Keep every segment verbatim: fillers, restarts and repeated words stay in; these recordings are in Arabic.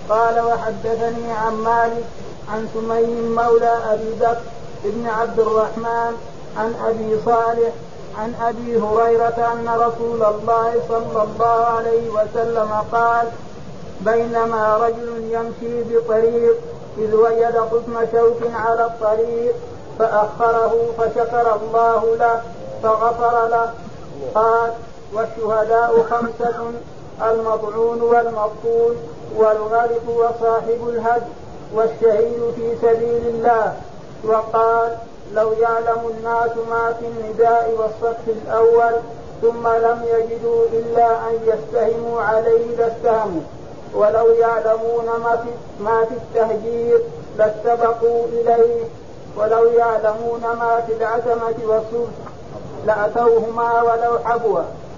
قال وحدثني عن مالك عن سمي مولى أبي بكر ابن عبد الرحمن عن أبي صالح عن أبي هريرة أن رسول الله صلى الله عليه وسلم قال بينما رجل يمشي بطريق إذ وجد قطن شوك على الطريق فأخره فشكر الله له فغفر له. قال والشهداء خمسة المطعون والمقتول والغرق وصاحب الهدي والشهيد في سبيل الله. وقال لو يعلم الناس ما في النداء والصف الأول ثم لم يجدوا إلا أن يستهموا عليه لاستهموا ولو يعلمون ما في, ما في التهجير لاستبقوا إليه ولو يعلمون ما في العتمة والصلح لأتوهما ولو حبوا.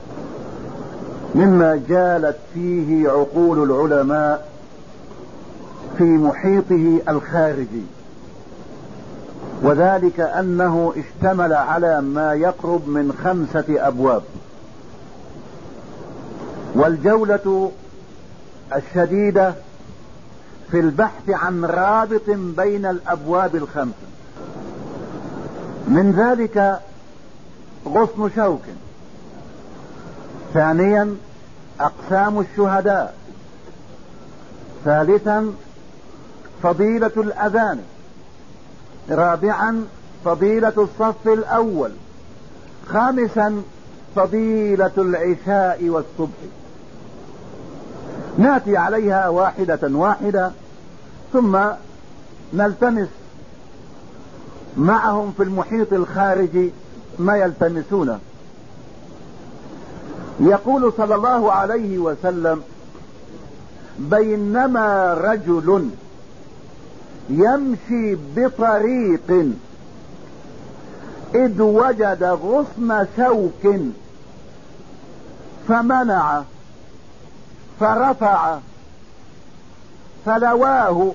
مما جالت فيه عقول العلماء في محيطه الخارجي، وذلك أنه اشتمل على ما يقرب من خمسة أبواب، والجولة الشديدة في البحث عن رابط بين الأبواب الخمسة. من ذلك غصن شوك، ثانيا أقسام الشهداء، ثالثا فضيلة الأذان، رابعا فضيلة الصف الأول، خامسا فضيلة العشاء والصبح. ناتي عليها واحدة واحدة ثم نلتمس معهم في المحيط الخارجي ما يلتمسونه. يقول صلى الله عليه وسلم بينما رجل يمشي بطريق إذ وجد غصن شوك فمنع فرفع فلواه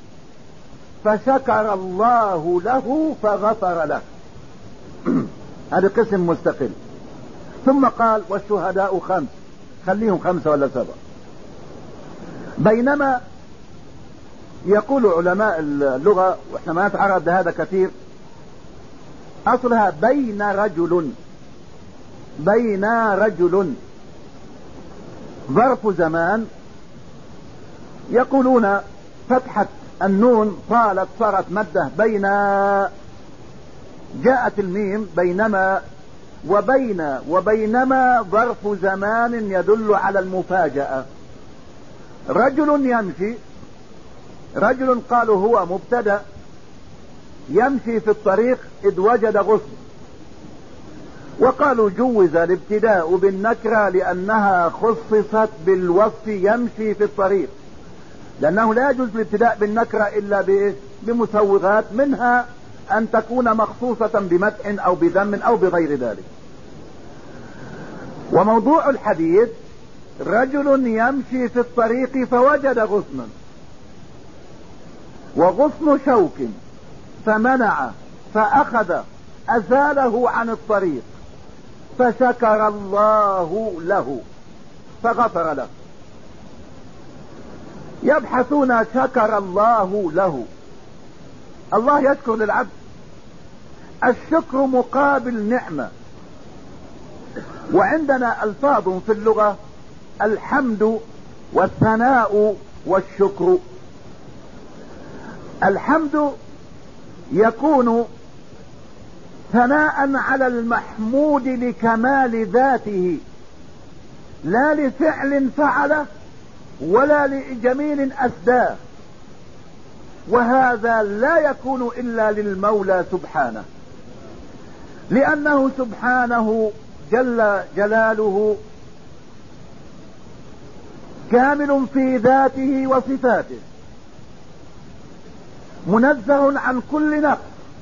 فشكر الله له فغفر له. هذا قسم مستقل. ثم قال والشهداء خمس، خليهم خمسة ولا سبعة. بينما يقول علماء اللغة، واحنا ما نتعرض لهذا كثير، اصلها بين رجل، بين رجل ظرف زمان. يقولون فتحة النون طالت صارت مدة بين، جاءت الميم بينما، وبين وبينما ظرف زمان يدل على المفاجأة. رجل يمشي، رجل قالوا هو مبتدأ، يمشي في الطريق إذ وجد غصن، وقالوا جوز الابتداء بالنكرة لأنها خصصت بالوصف يمشي في الطريق، لأنه لا يجوز الابتداء بالنكرة إلا بمسوغات، منها أن تكون مخصوصة بمدح أو بذم أو بغير ذلك. وموضوع الحديث رجل يمشي في الطريق فوجد غصنا، وغصن شوك فمنع فأخذ أزاله عن الطريق فشكر الله له فغفر له. يبحثون شكر الله له، الله يشكر للعبد. الشكر مقابل نعمة. وعندنا ألفاظ في اللغة الحمد والثناء والشكر. الحمد يكون ثناء على المحمود لكمال ذاته، لا لفعل فعله ولا لجميل أسداه، وهذا لا يكون إلا للمولى سبحانه، لأنه سبحانه جل جلاله كامل في ذاته وصفاته، منزه عن كل نقص.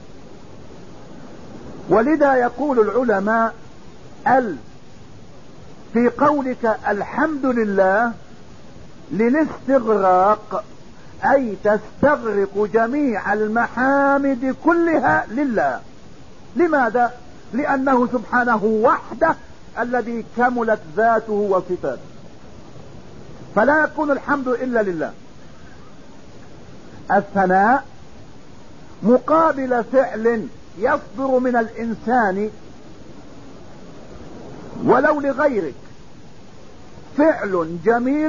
ولذا يقول العلماء ال في قولك الحمد لله للاستغراق، أي تستغرق جميع المحامد كلها لله. لماذا؟ لأنه سبحانه وحده الذي كملت ذاته وصفاته، فلا يكون الحمد إلا لله. الثناء مقابل فعل يصدر من الانسان ولو لغيرك، فعل جميل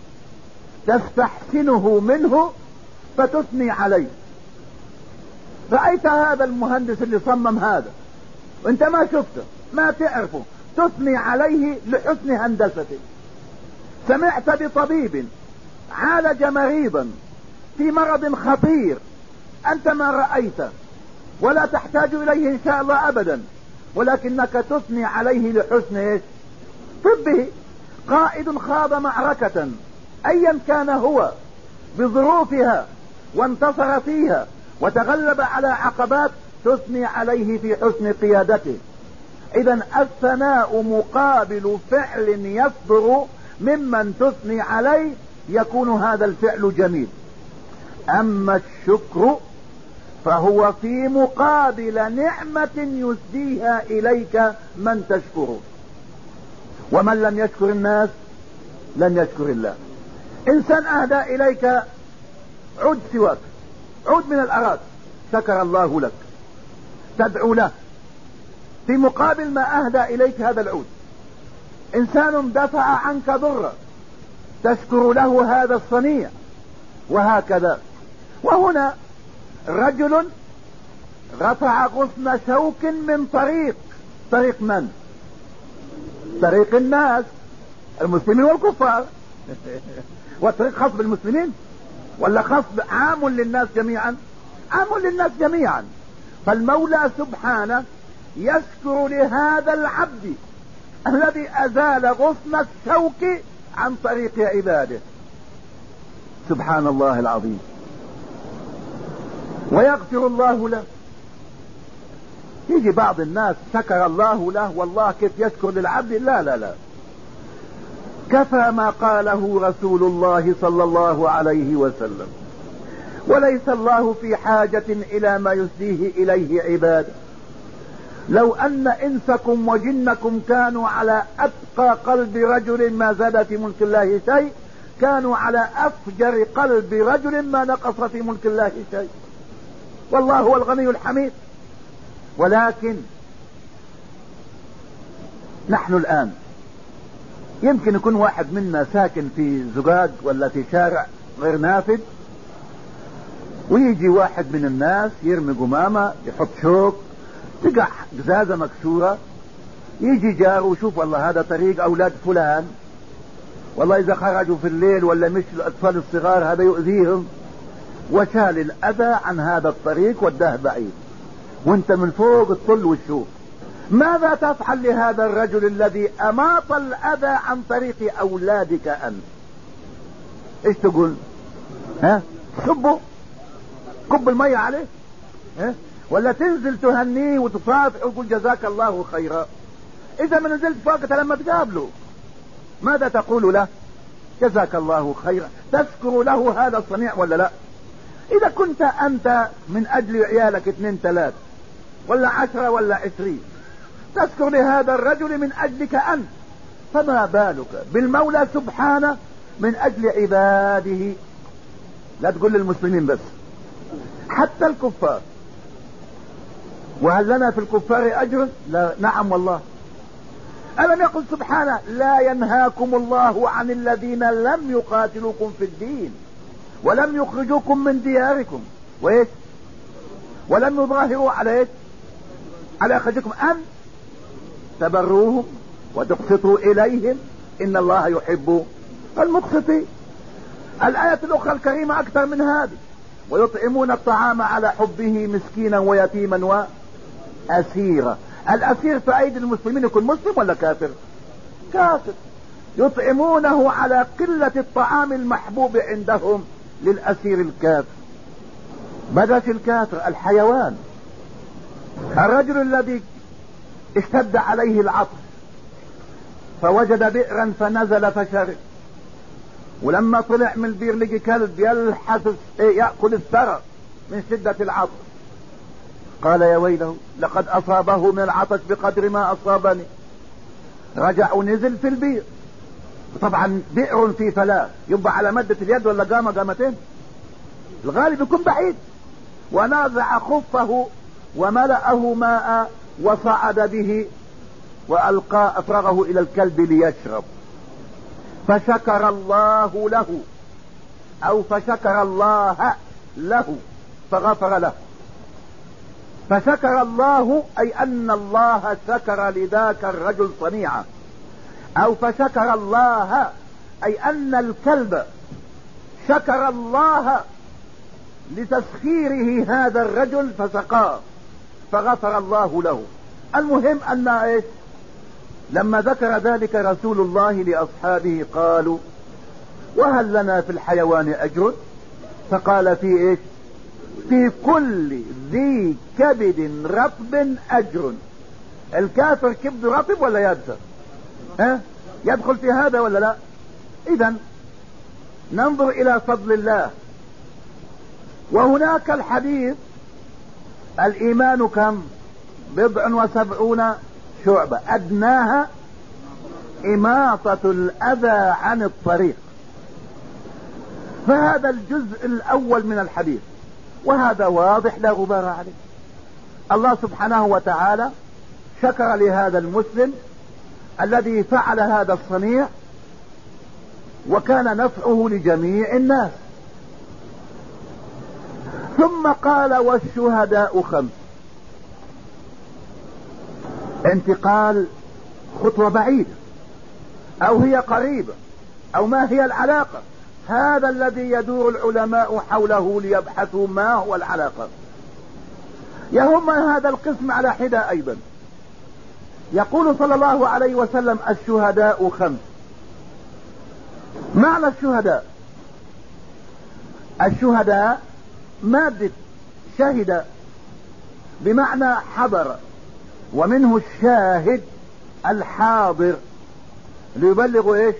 تستحسنه منه فتثني عليه. رأيت هذا المهندس اللي صمم هذا وانت ما شفته ما تعرفه، تثني عليه لحسن هندسته. سمعت بطبيب عالج مريضا في مرض خطير انت ما رأيته ولا تحتاج اليه ان شاء الله ابدا، ولكنك تثني عليه لحسن ايش؟ طبه. قائد خاض معركة ايا كان هو بظروفها وانتصر فيها وتغلب على عقبات، تثني عليه في حسن قيادته. اذا الثناء مقابل فعل يصدر ممن تثني عليه، يكون هذا الفعل جميل. اما الشكر فهو في مقابل نعمة يسديها اليك من تشكره، ومن لم يشكر الناس لن يشكر الله. انسان اهدى اليك عود سواك، عود من الاراضي، شكر الله لك، تدعو له في مقابل ما اهدى اليك هذا العود. انسان دفع عنك ضرا، تشكر له هذا الصنيع، وهكذا. وهنا رجل رفع غصن شوك من طريق، طريق من؟ طريق الناس المسلمين والكفار. والطريق خاص بالمسلمين ولا خاص عام للناس جميعا؟ عام للناس جميعا. فالمولى سبحانه يشكر لهذا العبد الذي ازال غصن الشوك عن طريق عباده. سبحان الله العظيم. ويغفر الله له. يجي بعض الناس شكر الله له، والله كيف يشكر للعبد؟ لا لا لا، كفى ما قاله رسول الله صلى الله عليه وسلم، وليس الله في حاجة الى ما يسديه اليه عباده. لو ان انسكم وجنكم كانوا على اتقى قلب رجل ما زاد في ملك الله شيء، كانوا على افجر قلب رجل ما نقص في ملك الله شيء. والله هو الغني الحميد. ولكن نحن الان يمكن يكون واحد منا ساكن في زجاج ولا في شارع غير نافذ، ويجي واحد من الناس يرمي قمامة، يحط شوك، تقع قزازة مكسورة، يجي جاره ويشوف والله هذا طريق اولاد فلان، والله اذا خرجوا في الليل ولا مش الاطفال الصغار هذا يؤذيهم، وشال الاذى عن هذا الطريق وداه بعيد، وانت من فوق تطل وتشوف. ماذا تفعل لهذا الرجل الذي اماط الاذى عن طريق اولادك انت؟ ايش تقول؟ ها؟ سبه؟ كب المية عليه؟ ها؟ ولا تنزل تهنيه وتصافح وتقول جزاك الله خيرا؟ اذا ما نزلت فوقته لما تقابله ماذا تقول له؟ جزاك الله خيرا. تذكر له هذا الصنيع ولا لا؟ اذا كنت انت من اجل عيالك اثنين ثلاث ولا عشرة ولا عشرين تذكر لهذا الرجل من اجلك انت، فما بالك بالمولى سبحانه من اجل عباده؟ لا تقول للمسلمين بس، حتى الكفار. وهل لنا في الكفار اجر؟ لا. نعم والله. ألم يقل سبحانه لا ينهاكم الله عن الذين لم يقاتلوكم في الدين ولم يخرجوكم من دياركم وإيش ولم يظاهروا على إيش على أخرجكم أن تبروهم وتقسطوا إليهم إن الله يحب المقسطين. الآية الأخرى الكريمة أكثر من هذه، ويطعمون الطعام على حبه مسكينا ويتيما وأسيرا. الأسير في أيدي المسلمين يكون مسلم ولا كافر؟ كافر. يطعمونه على قلة الطعام المحبوب عندهم للأسير الكافر. بدأت الكافر الحيوان. الرجل الذي اشتد عليه العطش فوجد بئرا فنزل فشرب، ولما طلع من البير لقي كلب يلحس يأكل الثرى من شدة العطش، قال يا ويله لقد أصابه من العطش بقدر ما أصابني. رجع ونزل في البير، طبعا بئر في فلاة، يبقى على مدة اليد ولا قامة قامتين؟ الغالب يكون بعيد. ونازع خفه وملأه ماء وصعد به وألقى أفرغه إلى الكلب ليشرب، فشكر الله له أو فشكر الله له فغفر له. فشكر الله أي أن الله شكر لذاك الرجل صنيعه، أو فشكر الله أي أن الكلب شكر الله لتسخيره هذا الرجل فسقاه فغفر الله له. المهم أن إيش لما ذكر ذلك رسول الله لأصحابه قالوا وهل لنا في الحيوان أجر؟ فقال في إيش في كل ذي كبد رطب أجر. الكافر كبد رطب ولا يابس؟ ها يدخل في هذا ولا لا؟ إذن ننظر إلى فضل الله. وهناك الحديث الإيمان كم؟ بضع وسبعون شعبة، أدناها إماطة الأذى عن الطريق. فهذا الجزء الأول من الحديث، وهذا واضح لا غبار عليه. الله سبحانه وتعالى شكر لهذا المسلم الذي فعل هذا الصنيع، وكان نفعه لجميع الناس. ثم قال والشهداء خمس. انتقال خطوة بعيدة او هي قريبة او ما هي العلاقة؟ هذا الذي يدور العلماء حوله ليبحثوا ما هو العلاقة. يهم هذا القسم على حدة ايضا. يقول صلى الله عليه وسلم الشهداء خمس. معنى الشهداء، الشهداء مادة شهد بمعنى حضر، ومنه الشاهد الحاضر ليبلغ ايش؟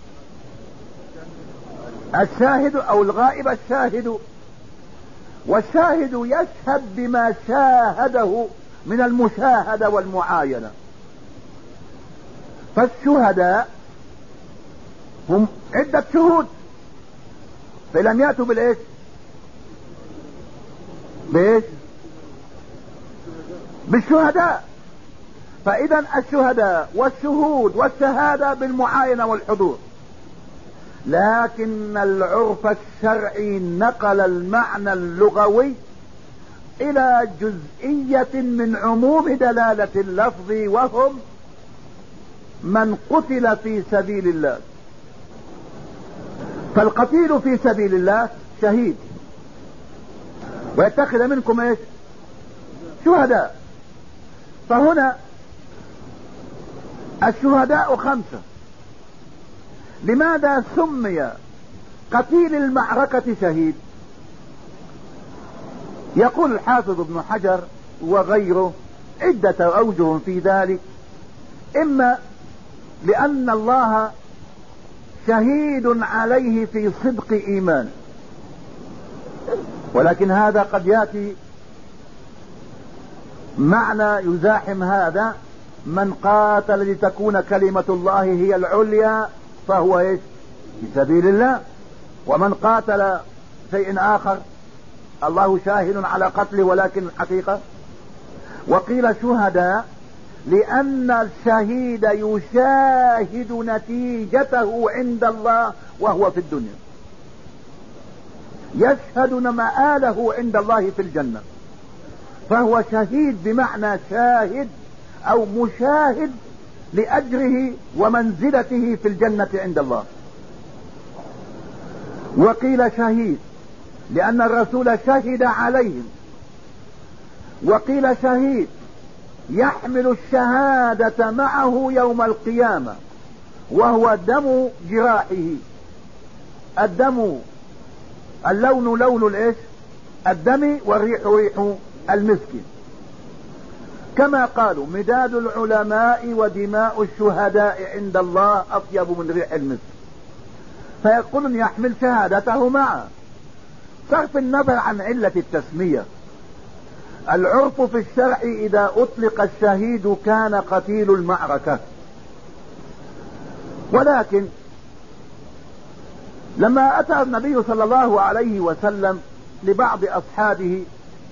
الشاهد او الغائب الشاهد. والشاهد يشهد بما شاهده من المشاهدة والمعاينة. فالشهداء هم عدة شهود، فلم يأتوا بالايش؟ بايش؟ بالشهداء. فاذا الشهداء والشهود والشهادة بالمعاينة والحضور. لكن العرف الشرعي نقل المعنى اللغوي الى جزئية من عموم دلالة اللفظ، وهم من قتل في سبيل الله. فالقتيل في سبيل الله شهيد، ويتخذ منكم ايش؟ شهداء. فهنا الشهداء خمسة. لماذا سمي قتيل المعركة شهيد؟ يقول الحافظ ابن حجر وغيره عدة اوجه في ذلك. اما لان الله شهيد عليه في صدق ايمان، ولكن هذا قد ياتي معنى يزاحم هذا. من قاتل لتكون كلمة الله هي العليا فهو ايش؟ في سبيل الله. ومن قاتل شيء اخر الله شاهد على قتله ولكن حقيقة. وقيل شهداء لان الشهيد يشاهد نتيجته عند الله وهو في الدنيا، يشهد مآله عند الله في الجنة، فهو شهيد بمعنى شاهد او مشاهد لأجره ومنزلته في الجنة عند الله. وقيل شهيد لأن الرسول شهد عليهم. وقيل شهيد يحمل الشهادة معه يوم القيامة، وهو دم جراحه. الدم اللون لون الايش؟ الدم، والريح ريح المسك. كما قالوا مداد العلماء ودماء الشهداء عند الله اطيب من ريح المسك. فيقولون يحمل شهادته معه. صرف النظر عن علة التسمية، العرف في الشرع اذا اطلق الشهيد كان قتيل المعركة. ولكن لما اتى النبي صلى الله عليه وسلم لبعض أصحابه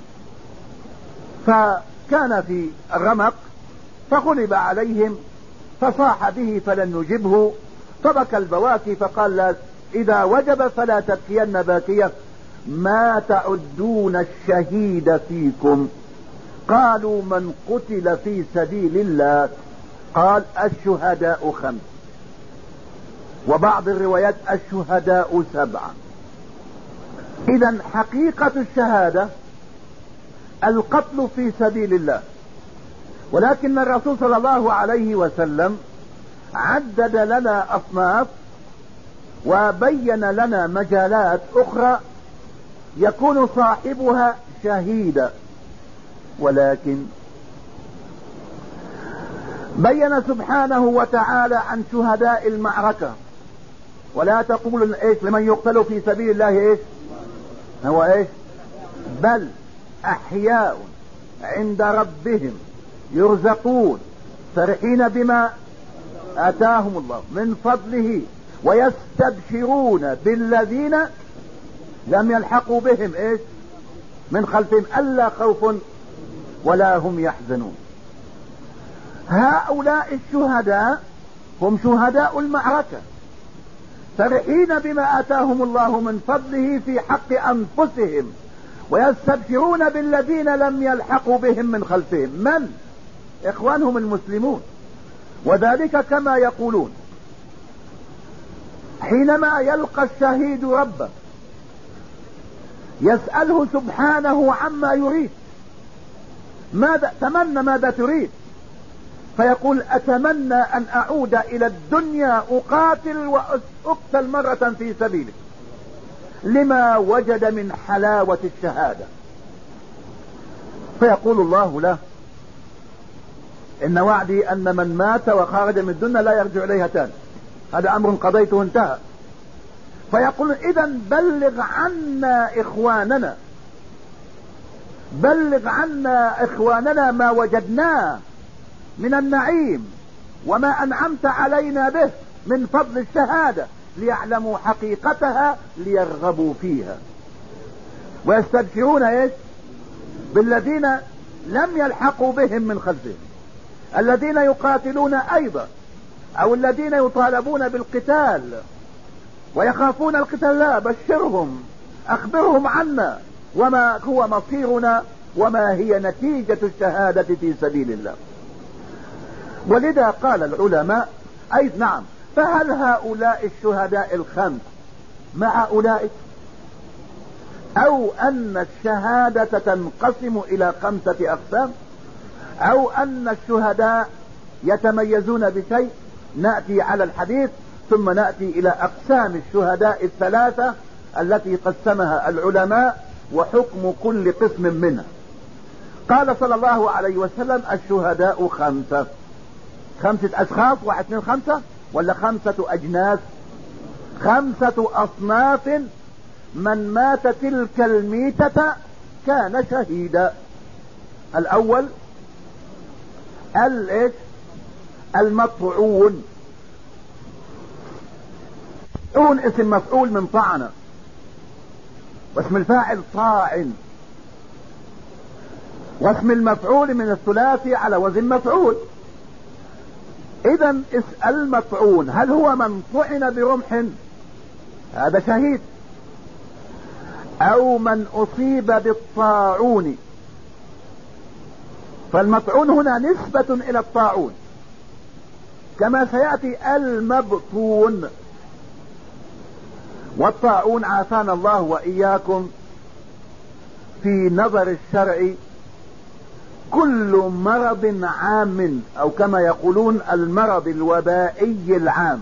فكان في الرمق فغلب عليهم فصاح به فلن نجبه فبكى البواكي فقال لا إذا وجب فلا تبكين باكية ما تعدون الشهيد فيكم؟ قالوا من قتل في سبيل الله. قال الشهداء خمس، وبعض الروايات الشهداء سبعة. إذا حقيقة الشهادة القتل في سبيل الله، ولكن الرسول صلى الله عليه وسلم عدد لنا أصناف وبين لنا مجالات أخرى يكون صاحبها شهيدا، ولكن بين سبحانه وتعالى عن شهداء المعركة ولا تقولوا ايش لمن يقتل في سبيل الله ايش هو ايش بل احياء عند ربهم يرزقون فرحين بما اتاهم الله من فضله ويستبشرون بالذين لم يلحقوا بهم ايش من خلفهم الا خوف ولا هم يحزنون. هؤلاء الشهداء هم شهداء المعركة فرحين بما اتاهم الله من فضله في حق انفسهم ويستبشرون بالذين لم يلحقوا بهم من خلفهم من اخوانهم المسلمون. وذلك كما يقولون حينما يلقى الشهيد ربه يسأله سبحانه عما يريد ماذا تمنى ماذا تريد فيقول اتمنى ان اعود الى الدنيا اقاتل واقتل مرة في سبيله لما وجد من حلاوة الشهادة. فيقول الله له ان وعدي ان من مات وخرج من الدنيا لا يرجع اليها تاني هذا امر قضيته انتهى. فيقول اذا بلغ عنا اخواننا بلغ عنا اخواننا ما وجدناه من النعيم وما انعمت علينا به من فضل الشهادة ليعلموا حقيقتها ليرغبوا فيها ويستبشرون ايش بالذين لم يلحقوا بهم من خلفهم الذين يقاتلون ايضا او الذين يطالبون بالقتال ويخافون القتال. لا بشرهم اخبرهم عنا وما هو مصيرنا وما هي نتيجة الشهادة في سبيل الله. ولذا قال العلماء اي نعم فهل هؤلاء الشهداء الخمس مع اولئك او ان الشهادة تنقسم الى خمسة اقسام او ان الشهداء يتميزون بشيء؟ نأتي على الحديث ثم نأتي الى اقسام الشهداء الثلاثة التي قسمها العلماء وحكم كل قسم منها. قال صلى الله عليه وسلم الشهداء خمسة خمسة اشخاص واحد اثنين خمسة ولا خمسة اجناس؟ خمسة اصناف من مات تلك الميتة كان شهيدا. الاول الايش المطعون. طعون اسم مفعول من طعنة واسم الفاعل طاعن واسم المفعول من الثلاثي على وزن مفعول. اذا اسأل مطعون هل هو من طعن برمح هذا شهيد او من اصيب بالطاعون فالمطعون هنا نسبة الى الطاعون كما سيأتي المبطون. والطاعون عافانا الله واياكم في نظر الشرع كل مرض عام او كما يقولون المرض الوبائي العام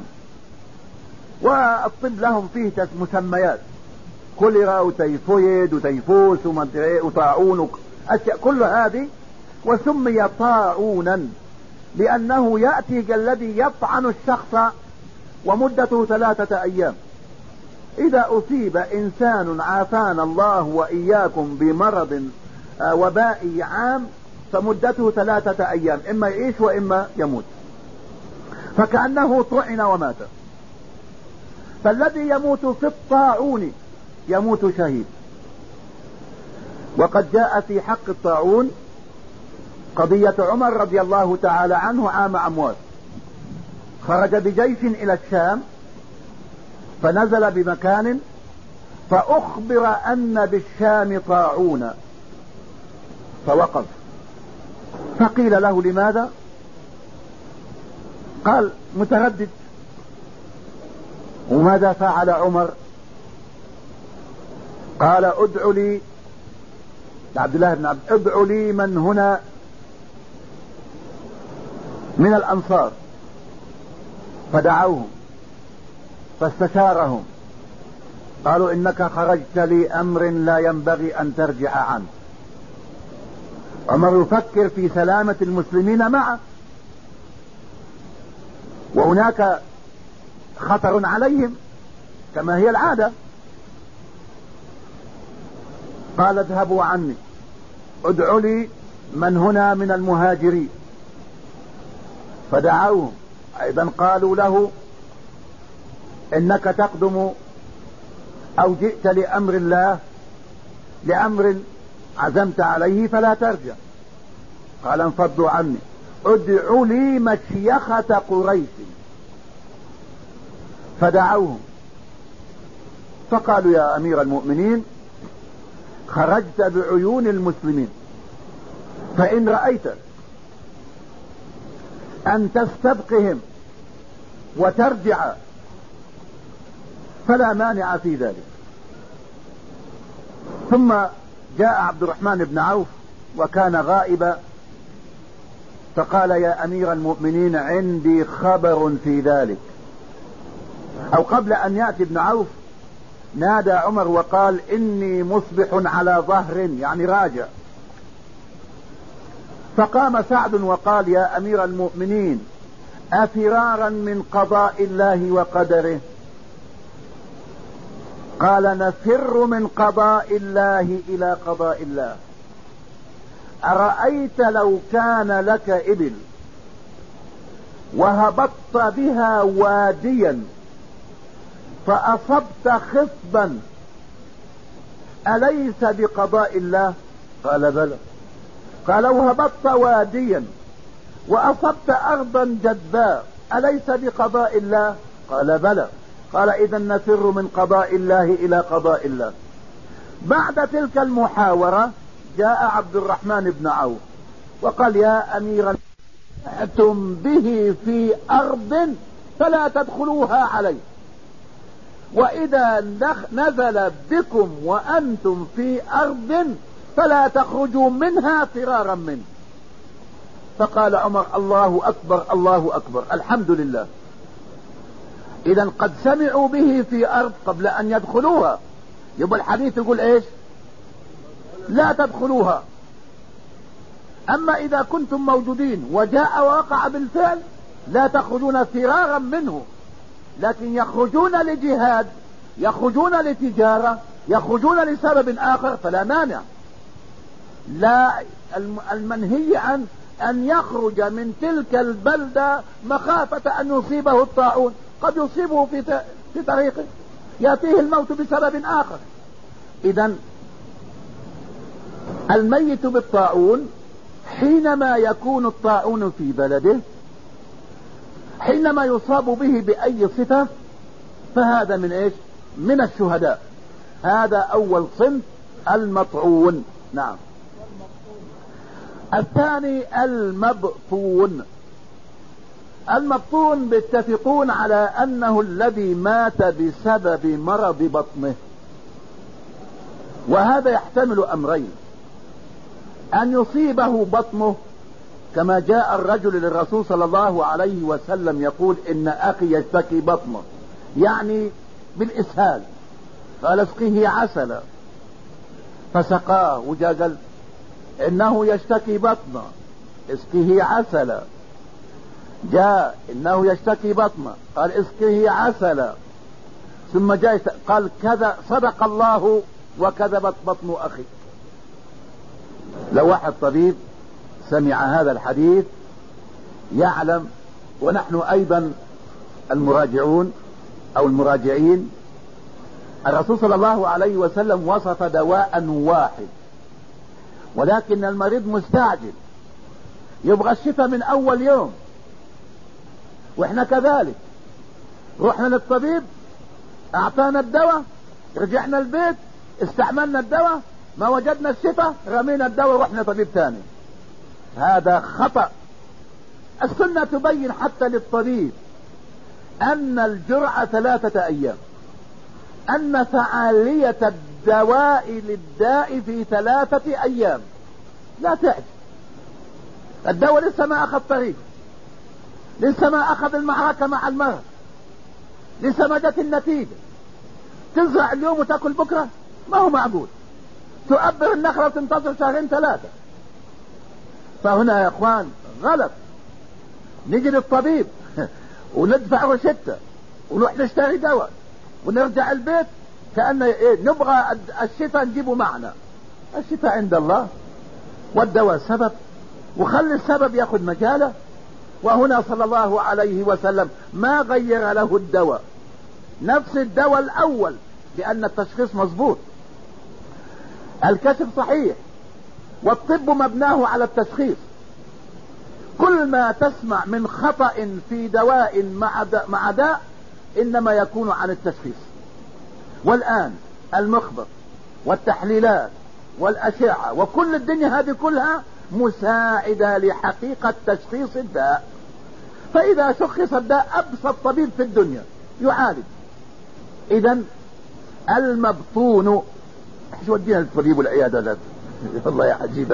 والطب لهم فيه مسميات كوليرا وتيفويد وتيفوس وطاعون اشياء كل هذه وسمي طاعونا لانه يأتي الذي يطعن الشخص ومدته ثلاثة ايام. اذا اصيب انسان عافانا الله واياكم بمرض وبائي عام فمدته ثلاثة ايام اما يعيش واما يموت فكأنه طعن ومات. فالذي يموت في الطاعون يموت شهيد وقد جاء في حق الطاعون قضية عمر رضي الله تعالى عنه عام عمواس، خرج بجيش إلى الشام فنزل بمكان فأخبر أن بالشام طاعون فوقف، فقيل له لماذا؟ قال متردد. وماذا فعل عمر؟ قال ادع لي عبد الله بن عبد ادع لي من هنا من الأنصار، فدعوهم فاستشارهم قالوا إنك خرجت لأمر لا ينبغي أن ترجع عنه. عمر يفكر في سلامة المسلمين معه، وهناك خطر عليهم كما هي العادة. قال اذهبوا عني، ادعوا لي من هنا من المهاجرين، فدعوهم ايضا قالوا له انك تقدم او جئت لامر الله، لامر عزمت عليه فلا ترجع. قال انفضوا عني، ادعوا لي مشيخة قريش، فدعوهم فقالوا يا امير المؤمنين خرجت بعيون المسلمين، فان رأيت ان تستبقهم وترجع فلا مانع في ذلك. ثم جاء عبد الرحمن بن عوف وكان غائبا، فقال يا امير المؤمنين عندي خبر في ذلك. او قبل ان يأتي ابن عوف نادى عمر وقال اني مصبح على ظهر، يعني راجع. فقام سعد وقال يا امير المؤمنين افرارا من قضاء الله وقدره؟ قال نفر من قضاء الله الى قضاء الله. ارايت لو كان لك ابل وهبطت بها واديا فاصبت خصبا اليس بقضاء الله؟ قال بلى. قال لو هبطت واديا واصبت ارضا جدباء اليس بقضاء الله؟ قال بلى. قال اذا نفر من قضاء الله الى قضاء الله. بعد تلك المحاورة جاء عبد الرحمن بن عوف وقال يا امير اتم به في ارض فلا تدخلوها عليه، واذا نزل بكم وانتم في ارض فلا تخرجوا منها فرارا منه. فقال عمر الله اكبر الله اكبر، الحمد لله. اذا قد سمعوا به في ارض قبل ان يدخلوها، يبقى الحديث يقول ايش؟ لا تدخلوها. اما اذا كنتم موجودين وجاء ووقع بالفعل لا تخرجون فرارا منه، لكن يخرجون لجهاد، يخرجون لتجارة، يخرجون لسبب اخر فلا مانع. لا المنهي عن ان يخرج من تلك البلدة مخافة ان يصيبه الطاعون، قد يصيبه في في طريقه، يأتيه الموت بسبب اخر. اذا الميت بالطاعون حينما يكون الطاعون في بلده، حينما يصاب به بأي صفة، فهذا من ايش؟ من الشهداء. هذا اول صنف المطعون. نعم. الثاني المبطون. المبطون بيتفقون على انه الذي مات بسبب مرض بطنه، وهذا يحتمل امرين: ان يصيبه بطنه كما جاء الرجل للرسول صلى الله عليه وسلم يقول ان اخي يشتكي بطنه، يعني بالاسهال، قال اسقيه عسلا فسقاه، وجاء قال انه يشتكي بطنه اسقيه عسلا، جاء انه يشتكي بطنه قال اسقيه عسلا، ثم جاء قال كذا صدق الله وكذبت بطن اخي. لو واحد طبيب سمع هذا الحديث يعلم، ونحن ايضا المراجعون او المراجعين، الرسول صلى الله عليه وسلم وصف دواء واحد ولكن المريض مستعجل، يبغى الشفاء من اول يوم. واحنا كذلك، رحنا للطبيب اعطانا الدواء، رجعنا البيت استعملنا الدواء، ما وجدنا الشفاء رمينا الدواء ورحنا طبيب ثاني. هذا خطأ. السنة تبين حتى للطبيب ان الجرعة ثلاثة ايام، ان فعالية الدواء للداء في ثلاثة ايام. لا تعجل، الدواء لسه ما اخذ طريق، لسه ما اخذ المعركة مع المرض، لسه ما جت النتيجة. تزرع اليوم وتاكل بكرة، ما هو معقول. تؤبر النخلة وتنتظر شهرين ثلاثة. فهنا يا اخوان غلط. نجي للطبيب وندفع روشتة ونروح نشتري دواء ونرجع البيت كأن إيه نبغى الشفاء نجيبه معنا. الشفاء عند الله والدواء سبب، وخلي السبب ياخذ مجاله. وهنا صلى الله عليه وسلم ما غير له الدواء، نفس الدواء الاول، لان التشخيص مظبوط، الكشف صحيح، والطب مبناه على التشخيص. كل ما تسمع من خطأ في دواء مع داء, مع داء انما يكون عن التشخيص. والان المخبر والتحليلات والاشعة وكل الدنيا هذه كلها مساعدة لحقيقة تشخيص الداء. فاذا شخص الداء ابسط طبيب في الدنيا يعالج. اذا المبطون، ايش ودينا للطبيب والعيادة ده والله يا عجيبة.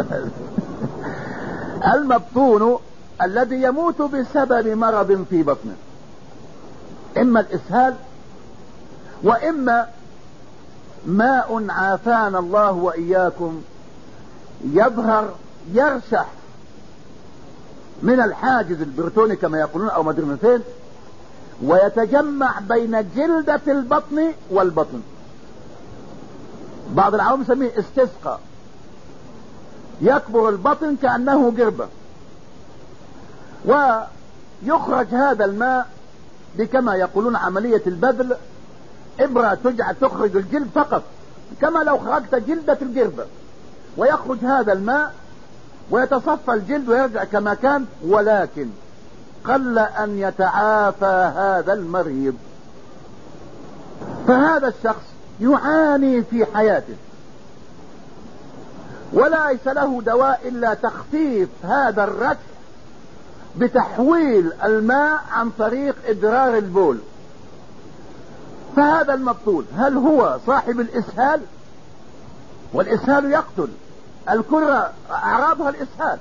المبطون الذي يموت بسبب مرض في بطنه، اما الاسهال واما ماء عافانا الله واياكم يظهر يرشح من الحاجز البرتوني كما يقولون او مدري من فين، ويتجمع بين جلدة البطن والبطن. بعض العوام يسميه استسقاء. يكبر البطن كأنه قربة، ويخرج هذا الماء بكما يقولون عملية البذل، إبرة تجعل تخرج الجلد فقط كما لو خرجت جلدة القربة، ويخرج هذا الماء ويتصفى الجلد ويرجع كما كان. ولكن قل أن يتعافى هذا المريض. فهذا الشخص يعاني في حياته وليس له دواء إلا تخفيف هذا الرشح بتحويل الماء عن طريق إدرار البول. فهذا المبطول هل هو صاحب الإسهال؟ والإسهال يقتل، الكرة أعراضها الإسهال،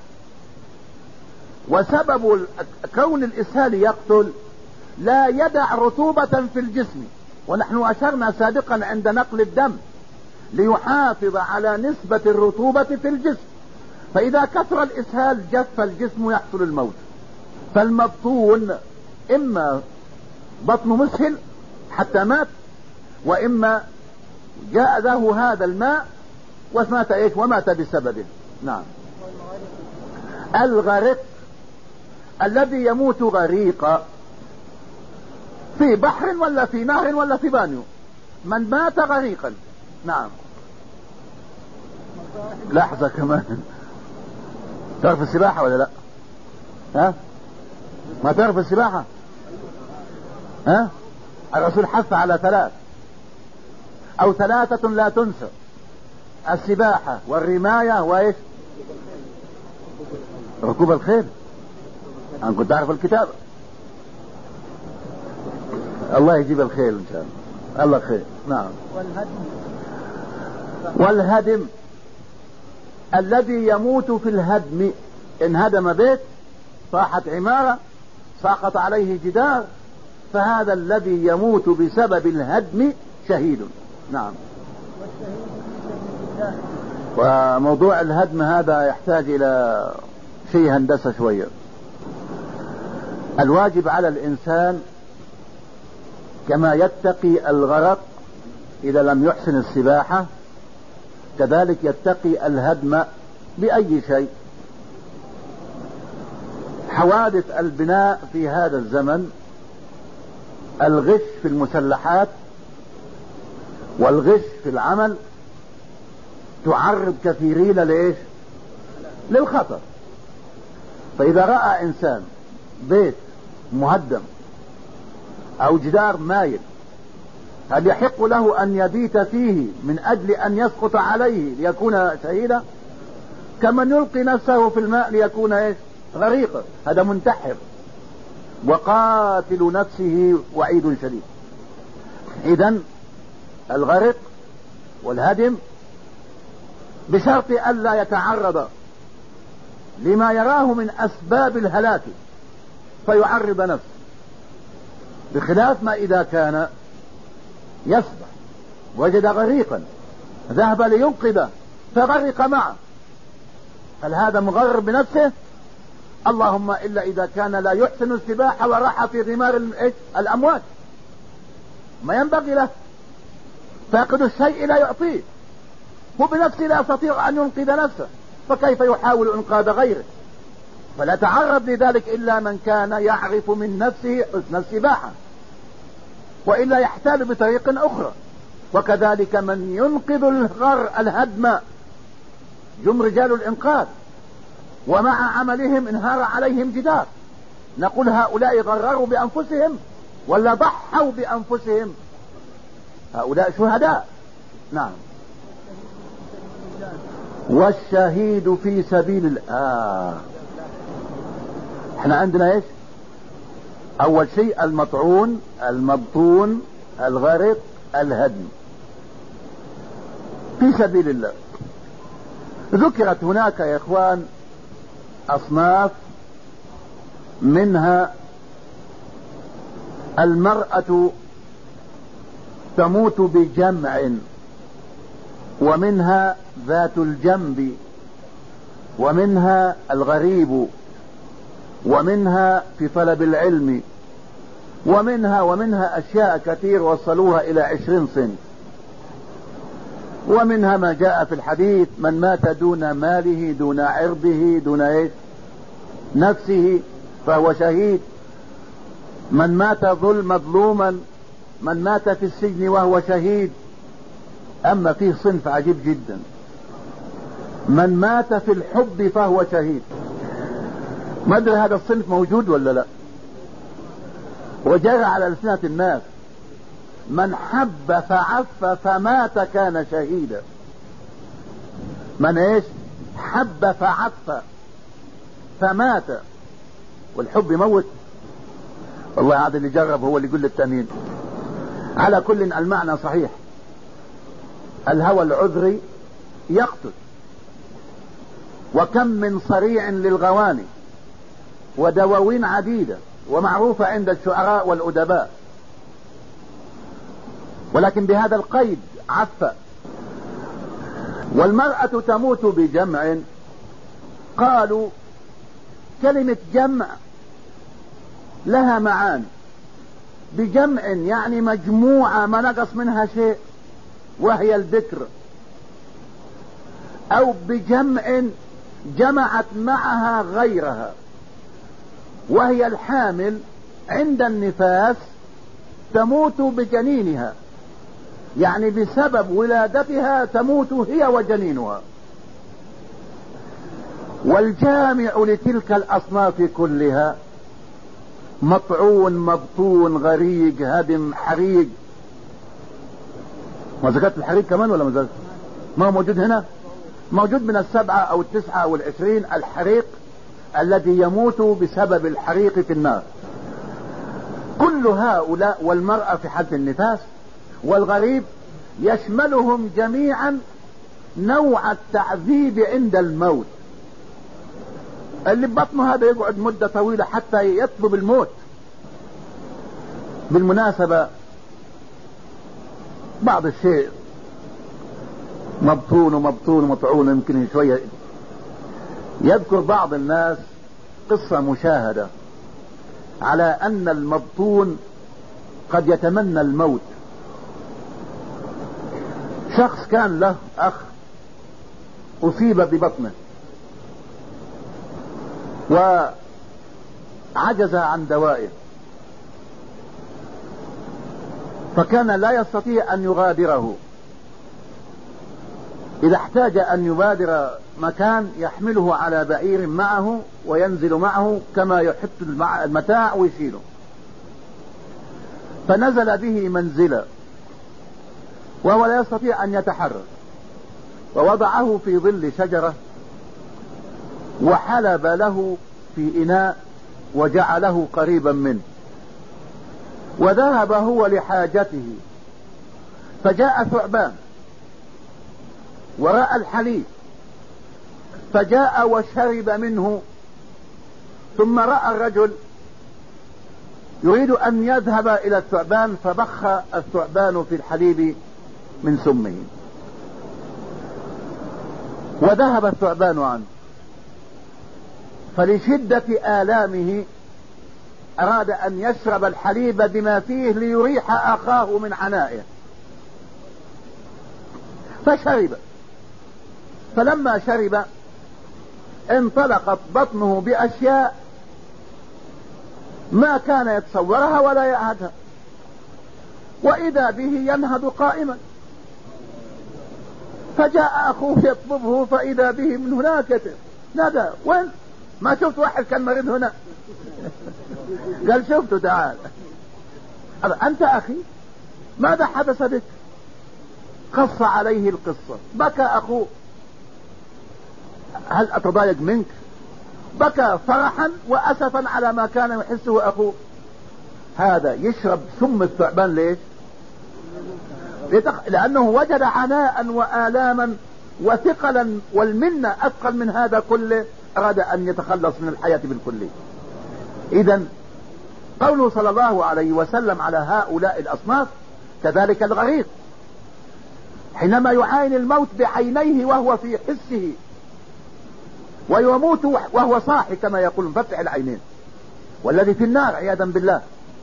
وسبب كون الإسهال يقتل لا يدع رطوبة في الجسم. ونحن أشرنا سابقا عند نقل الدم ليحافظ على نسبة الرطوبة في الجسم، فإذا كثر الإسهال جف الجسم يحصل الموت. فالمبطون إما بطنه مسهل حتى مات، وإما جاء له هذا الماء ومات ايش ومات بسببه. نعم. الغرق الذي يموت غريقا في بحر ولا في نهر ولا في بانيو، من مات غريقا. نعم. لحظة كمان، تعرف السباحة ولا لا؟ ها؟ ما تعرف السباحة؟ ها؟ الرسول حث على ثلاث او ثلاثة لا تنسى: السباحة والرماية وايش؟ ركوب الخيل. انا كنت اعرف الكتاب. الله يجيب الخيل ان شاء الله. الله خير. نعم. والهدم والهدم الذي يموت في الهدم، انهدم بيت، صاحت عمارة، سقط عليه جدار، فهذا الذي يموت بسبب الهدم شهيد. نعم. وموضوع الهدم هذا يحتاج الى شيء هندسة شوية. الواجب على الانسان كما يتقي الغرق اذا لم يحسن السباحة، كذلك يتقي الهدم بأي شيء. حوادث البناء في هذا الزمن، الغش في المسلحات والغش في العمل، تعرض كثيرين لإيش؟ للخطر. فإذا رأى إنسان بيت مهدم أو جدار مايل، هل يحق له أن يبيت فيه من أجل أن يسقط عليه ليكون شهيدا؟ كمن يلقي نفسه في الماء ليكون إيش؟ غريقا. هذا منتحر وقاتل نفسه وعيد شديد. إذن الغرق والهدم بشرط ألا يتعرض لما يراه من أسباب الهلاك فيعرض نفسه، بخلاف ما إذا كان يسبح وجد غريقا ذهب لينقذه فغرق معه، هل هذا مغرر بنفسه؟ اللهم إلا إذا كان لا يحسن السباحة وراح في غمار الأموات، ما ينبغي له، فاقد الشيء لا يعطيه، هو بنفسه لا يستطيع أن ينقذ نفسه، فكيف يحاول إنقاذ غيره؟ فلا تعرض لذلك إلا من كان يعرف من نفسه حسن السباحة، وإلا يحتال بطريق أخرى. وكذلك من ينقذ الغر الهدم، جم رجال الإنقاذ ومع عملهم انهار عليهم جدار، نقول هؤلاء غرروا بأنفسهم ولا ضحوا بأنفسهم؟ هؤلاء شهداء. نعم. والشهيد في سبيل الله. آه. احنا عندنا ايش؟ اول شيء المطعون، المبطون، الغرق، الهدم في سبيل الله. ذكرت هناك يا اخوان اصناف، منها المرأة تموت بجمع، ومنها ذات الجنب، ومنها الغريب، ومنها في طلب العلم، ومنها ومنها أشياء كثير وصلوها إلى عشرين صنف. ومنها ما جاء في الحديث: من مات دون ماله دون عرضه دون إيش؟ نفسه فهو شهيد. من مات ظلم مظلوما، من مات في السجن وهو شهيد. أما فيه صنف عجيب جدا: من مات في الحب فهو شهيد. ما أدري هذا الصنف موجود ولا لا. وجرى على ألسنة الناس: من حب فعف فمات كان شهيدا. من ايش؟ حب فعف فمات. والحب يموت؟ والله هذا اللي جرب هو اللي يقول للتانيين. على كل المعنى صحيح، الهوى العذري يقتل. وكم من صريع للغواني ودواوين عديدة ومعروفة عند الشعراء والأدباء، ولكن بهذا القيد: عفة. والمرأة تموت بجمع. قالوا كلمة جمع لها معاني. بجمع يعني مجموعة ما نقص منها شيء وهي البكر، او بجمع جمعت معها غيرها وهي الحامل عند النفاس تموت بجنينها، يعني بسبب ولادتها تموت هي وجنينها. والجامع لتلك الأصناف كلها مطعون مبطون غريق هدم حريق. ما ذكرت الحريق كمان ولا ما ذكرت؟ ما هو موجود هنا؟ موجود من السبعة او التسعة او العشرين الحريق الذي يموت بسبب الحريق في النار. كل هؤلاء، والمرأة في حالة النفاس، والغريب، يشملهم جميعا نوع التعذيب عند الموت. اللي ببطنه هذا يقعد مدة طويلة حتى يطلب الموت. بالمناسبة بعض الشيء مبطون ومبطون ومطعون يمكن شوية. يذكر بعض الناس قصة مشاهدة على أن المبطون قد يتمنى الموت. شخص كان له أخ أصيب ببطنه وعجز عن دوائه، فكان لا يستطيع أن يغادره، إذا احتاج أن يبادر مكان يحمله على بعير معه وينزل معه كما يحط المتاع ويشيله، فنزل به منزلا وهو لا يستطيع أن يتحرك، ووضعه في ظل شجرة وحلب له في إناء وجعله قريبا منه، وذهب هو لحاجته، فجاء ثعبان ورأى الحليب فجاء وشرب منه، ثم رأى الرجل يريد أن يذهب إلى الثعبان فبخ الثعبان في الحليب من سمه، وذهب الثعبان عنه، فلشدة آلامه أراد أن يشرب الحليب بما فيه ليريح أخاه من عنائه، فشرب، فلما شرب انطلقت بطنه بأشياء ما كان يتصورها ولا يعهدها، وإذا به ينهض قائما، فجاء أخوه يطلبه فإذا به من هناك نادى: وين؟ ما شفت واحد كان مريض هنا؟ قال: شفته، تعال. أنت أخي، ماذا حدث بك؟ قص عليه القصة، بكى أخوه: هل أتضايق منك؟ بكى فرحا وأسفا على ما كان يحسه أخوه. هذا يشرب سم الثعبان ليش؟ لأنه وجد عناء وآلاما وثقلا، والمنة أثقل من هذا كله، أراد أن يتخلص من الحياة بالكلية. إذن قوله صلى الله عليه وسلم على هؤلاء الأصناف كذلك الغريق حينما يعاين الموت بعينيه وهو في حسه، ويموت وهو صاحي كما يقول مفتح العينين، والذي في النار عياذا بالله.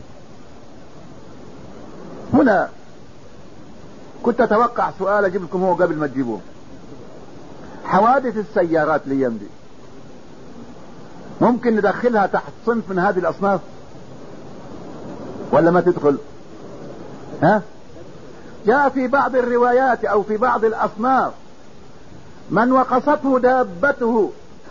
هنا كنت اتوقع سؤال اجيب لكم هو قبل ما تجيبوه: حوادث السيارات الايام دي ممكن ندخلها تحت صنف من هذه الاصناف ولا ما تدخل؟ ها؟ جاء في بعض الروايات او في بعض الاصناف من وقصته دابته،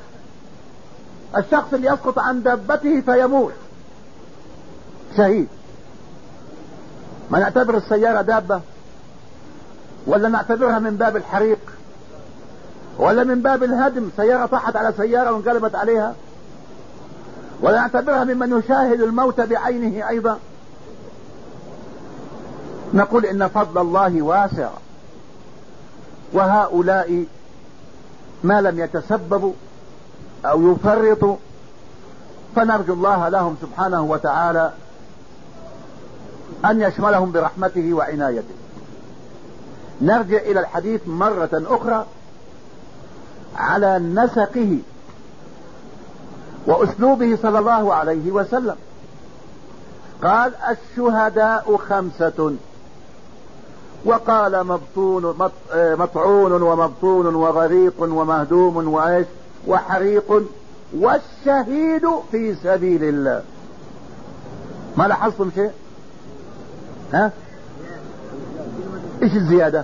الشخص اللي يسقط عن دابته فيموت شهيد. ما نعتبر السيارة دابة؟ ولا نعتبرها من باب الحريق؟ ولا من باب الهدم، سيارة طاحت على سيارة وانقلبت عليها؟ ولا نعتبرها ممن يشاهد الموت بعينه ايضا؟ نقول ان فضل الله واسع، وهؤلاء ما لم يتسببوا او يفرطوا فنرجو الله لهم سبحانه وتعالى ان يشملهم برحمته وعنايته. نرجع الى الحديث مرة اخرى على نسقه واسلوبه صلى الله عليه وسلم. قال: الشهداء خمسة، وقال: مبطون مطعون ومبطون وغريق ومهدوم وإيش وحريق والشهيد في سبيل الله. ما لاحظتم شيء؟ ها؟ ايش الزيادة؟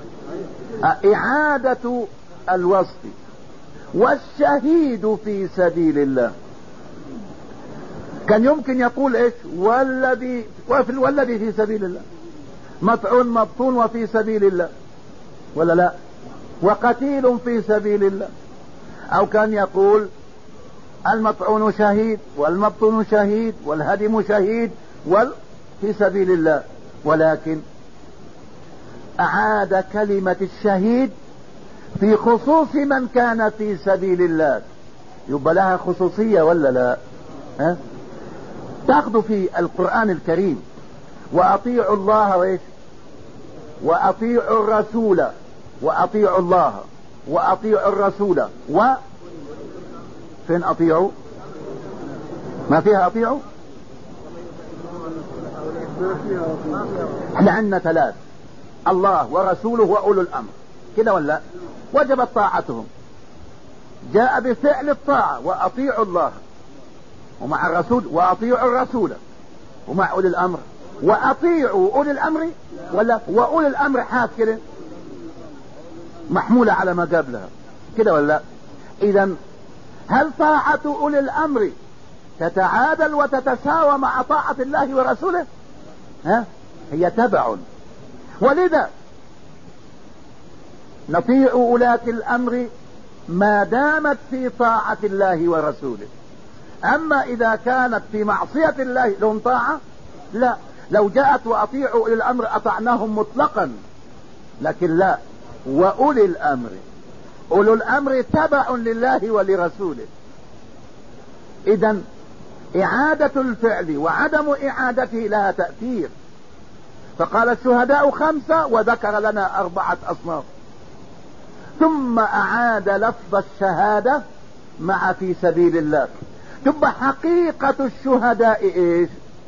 اعادة الوصف: والشهيد في سبيل الله. كان يمكن يقول ايش؟ والذي والذي في سبيل الله، مطعون مبطون وفي سبيل الله، ولا لا؟ وقتيل في سبيل الله. او كان يقول المطعون شهيد والمبطون شهيد والهدم شهيد وال في سبيل الله، ولكن اعاد كلمة الشهيد في خصوص من كان في سبيل الله. يبقى لها خصوصية ولا لا؟ ها؟ تاخذوا في القرآن الكريم: واطيعوا الله وإيش؟ واطيعوا الرسول، واطيعوا الله واطيعوا الرسول، و فين اطيعوا؟ ما فيها اطيعوا؟ احنا عندنا ثلاث: الله ورسوله واولو الامر، كده ولا؟ وجبت طاعتهم، جاء بفعل الطاعة: واطيعوا الله، ومع الرسول واطيعوا الرسول، ومع اولي الامر واطيعوا اولي الامر، ولا واولي الامر حاس كده؟ محمولة على ما قبلها كده ولا لا؟ اذا هل طاعة اولي الامر تتعادل وتتساوى مع طاعة الله ورسوله؟ ها؟ هي تبع. ولذا نطيع ولاة الامر ما دامت في طاعة الله ورسوله. اما اذا كانت في معصية الله لهم طاعة؟ لا. لو جاءت واطيعوا اولي الامر اطعناهم مطلقا، لكن لا، واولي الامر، اولو الامر تبع لله ولرسوله. اذا اعادة الفعل وعدم اعادته لها تأثير. فقال الشهداء خمسة وذكر لنا اربعة اصناف، ثم اعاد لفظ الشهادة مع في سبيل الله. تبقى حقيقة الشهداء ايش؟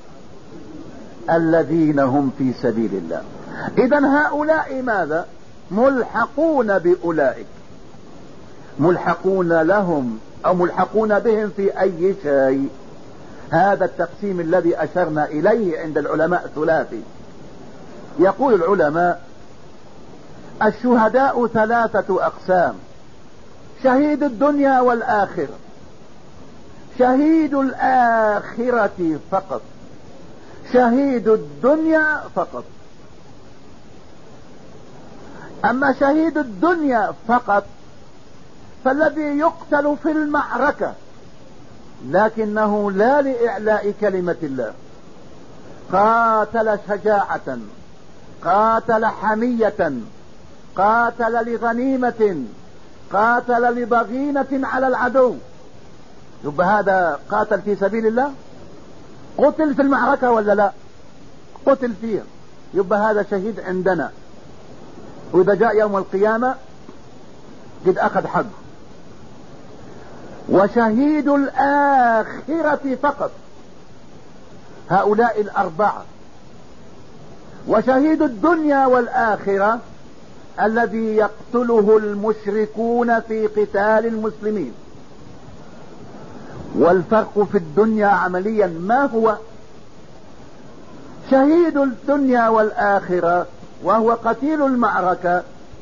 الذين هم في سبيل الله. اذا هؤلاء ماذا؟ ملحقون باولئك، ملحقون لهم او ملحقون بهم في اي شيء. هذا التقسيم الذي اشرنا اليه عند العلماء ثلاثي. يقول العلماء الشهداء ثلاثة اقسام: شهيد الدنيا والاخرة، شهيد الاخرة فقط، شهيد الدنيا فقط. اما شهيد الدنيا فقط فالذي يقتل في المعركة لكنه لا لإعلاء كلمة الله، قاتل شجاعة، قاتل حمية، قاتل لغنيمة، قاتل لضغينة على العدو، يبقى هذا قاتل في سبيل الله؟ قتل في المعركة ولا لا؟ قتل فيها، يبقى هذا شهيد عندنا، وإذا جاء يوم القيامة قد أخذ حقه. وشهيد الآخرة فقط، هؤلاء الأربعة. وشهيد الدنيا والآخرة الذي يقتله المشركون في قتال المسلمين. والفرق في الدنيا عمليا ما هو؟ شهيد الدنيا والآخرة وهو قتيل المعركة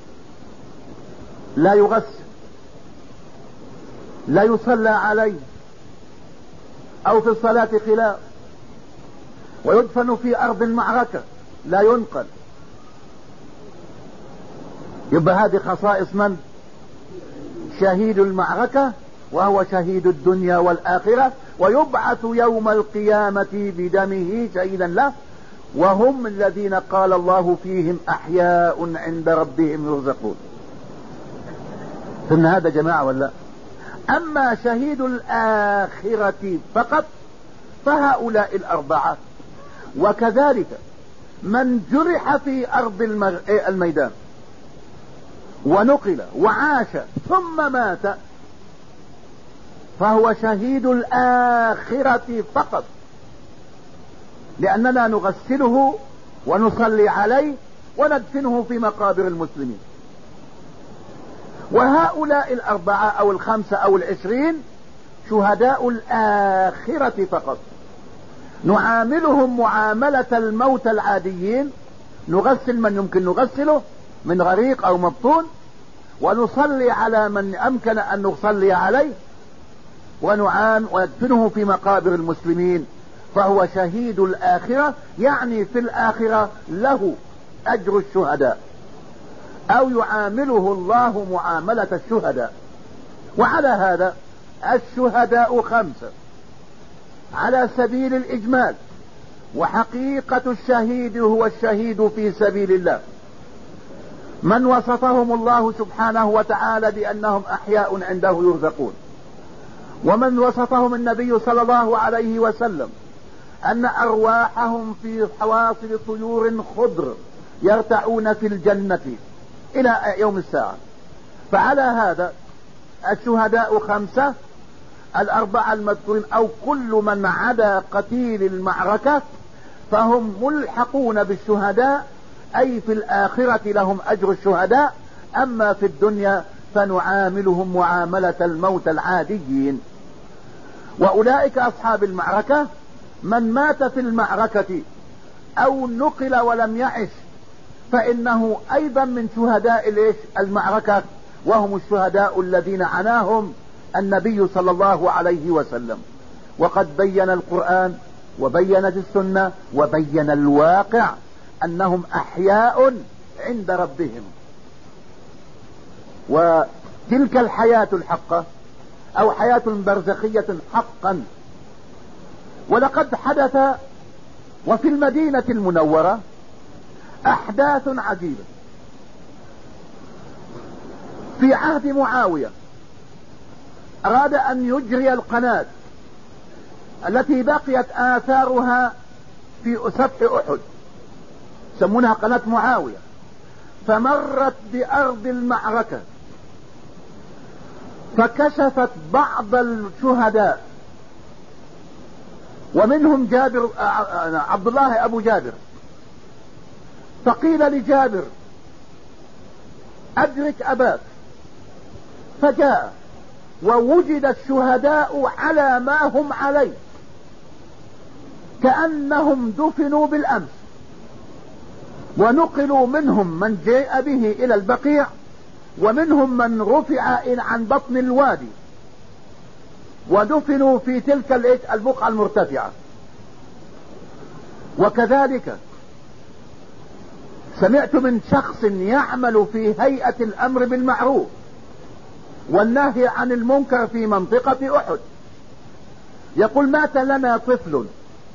لا يغسل، لا يصلى عليه، او في الصلاة خلاف، ويدفن في ارض المعركة لا ينقل. يبقى هذه خصائص من؟ شهيد المعركة، وهو شهيد الدنيا والآخرة، ويبعث يوم القيامة بدمه شهيدا له، وهم الذين قال الله فيهم احياء عند ربهم يرزقون. ثم هذا جماعة ولا؟ اما شهيد الاخرة فقط فهؤلاء الاربعة. وكذلك من جرح في ارض الميدان ونقل وعاش ثم مات فهو شهيد الاخرة فقط، لاننا نغسله ونصلي عليه وندفنه في مقابر المسلمين. وهؤلاء الاربعة او الخمسة او العشرين شهداء الاخرة فقط، نعاملهم معاملة الموت العاديين، نغسل من يمكن نغسله من غريق او مبطون، ونصلي على من امكن ان نصلي عليه، ونعام وندفنه في مقابر المسلمين، فهو شهيد الاخرة. يعني في الاخرة له اجر الشهداء، او يعامله الله معاملة الشهداء. وعلى هذا الشهداء خمسة على سبيل الاجمال. وحقيقة الشهيد هو الشهيد في سبيل الله، من وصفهم الله سبحانه وتعالى بانهم احياء عنده يرزقون، ومن وصفهم النبي صلى الله عليه وسلم ان ارواحهم في حواصل طيور خضر يرتعون في الجنة الى يوم الساعة. فعلى هذا الشهداء خمسة، الاربعة المذكورين او كل من عدا قتيل المعركة فهم ملحقون بالشهداء، اي في الاخرة لهم اجر الشهداء. اما في الدنيا فنعاملهم معاملة الموت العاديين. واولئك اصحاب المعركة من مات في المعركة او نقل ولم يعش فإنه أيضا من شهداء المعركة، وهم الشهداء الذين عناهم النبي صلى الله عليه وسلم. وقد بين القرآن وبينت السنة وبين الواقع أنهم أحياء عند ربهم. وتلك الحياة الحقة أو حياة برزخية حقا. ولقد حدث وفي المدينة المنورة أحداث عجيبة. في عهد معاوية أراد أن يجري القناة التي بقيت آثارها في سفح أحد، سمونها قناة معاوية، فمرت بأرض المعركة فكشفت بعض الشهداء، ومنهم جابر عبد الله أبو جابر. فقيل لجابر أدرك أباك، فجاء ووجد الشهداء على ما هم عليه كأنهم دفنوا بالأمس، ونقلوا منهم من جاء به إلى البقيع، ومنهم من رفع عن بطن الوادي ودفنوا في تلك البقعة المرتفعة. وكذلك سمعت من شخص يعمل في هيئة الأمر بالمعروف والنهي عن المنكر في منطقة أحد، يقول مات لنا طفل